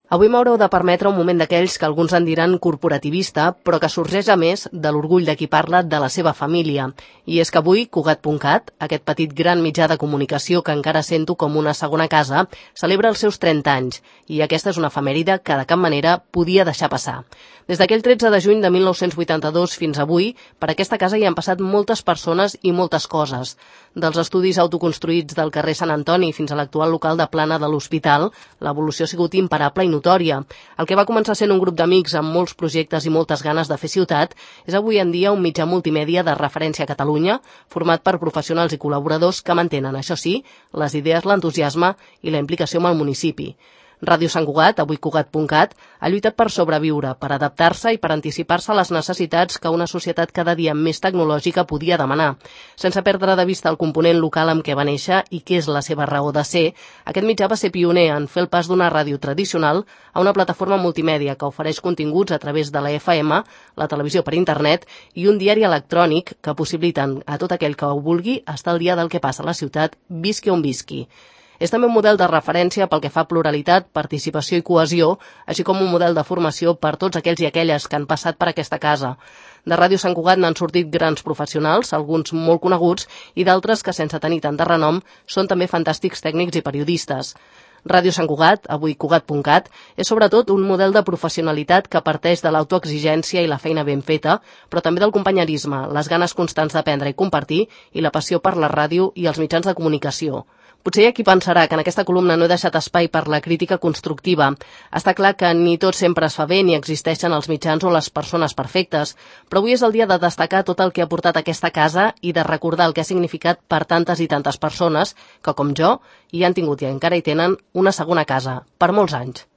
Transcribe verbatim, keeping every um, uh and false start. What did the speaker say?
Avui m'haureu de permetre un moment d'aquells que alguns en diran corporativista, però que sorgeix a més de l'orgull de qui parla de la seva família. I és que avui Cugat punt cat, aquest petit gran mitjà de comunicació que encara sento com una segona casa, celebra els seus trenta anys, i aquesta és una efemèride que de cap manera podia deixar passar. Des d'aquell tretze de juny de mil nou-cents vuitanta-dos fins avui, per aquesta casa hi han passat moltes persones i moltes coses. Dels estudis autoconstruïts del carrer Sant Antoni fins a l'actual local de plana de l'Hospital, l'evolució ha sigut imparable i notòria. El que va començar sent un grup d'amics amb molts projectes i moltes ganes de fer ciutat és avui en dia un mitjà multimèdia de referència a Catalunya, format per professionals i col·laboradors que mantenen, això sí, les idees, l'entusiasme i la implicació amb el municipi. Ràdio Sant Cugat, avui Cugat punt cat, ha lluitat per sobreviure, per adaptar-se i per anticipar-se a les necessitats que una societat cada dia més tecnològica podia demanar. Sense perdre de vista el component local amb què va néixer i què és la seva raó de ser, aquest mitjà va ser pioner en fer el pas d'una ràdio tradicional a una plataforma multimèdia que ofereix continguts a través de la F M, la televisió per internet i un diari electrònic que possibiliten a tot aquell que ho vulgui estar al dia del que passa a la ciutat, visqui on visqui. És també un model de referència pel que fa a pluralitat, participació i cohesió, així com un model de formació per tots aquells i aquelles que han passat per aquesta casa. De Ràdio Sant Cugat n'han sortit grans professionals, alguns molt coneguts, i d'altres que, sense tenir tant de renom, són també fantàstics tècnics i periodistes. Ràdio Sant Cugat, avui Cugat punt cat, és sobretot un model de professionalitat que parteix de l'autoexigència i la feina ben feta, però també del companyerisme, les ganes constants d'aprendre i compartir i la passió per la ràdio i els mitjans de comunicació. Potser hi ha qui pensarà que en aquesta columna no he deixat espai per la crítica constructiva. Està clar que ni tot sempre es fa bé ni existeixen els mitjans o les persones perfectes, però avui és el dia de destacar tot el que ha portat aquesta casa i de recordar el que ha significat per tantes i tantes persones que, com jo, hi han tingut i encara hi tenen una segona casa, per molts anys.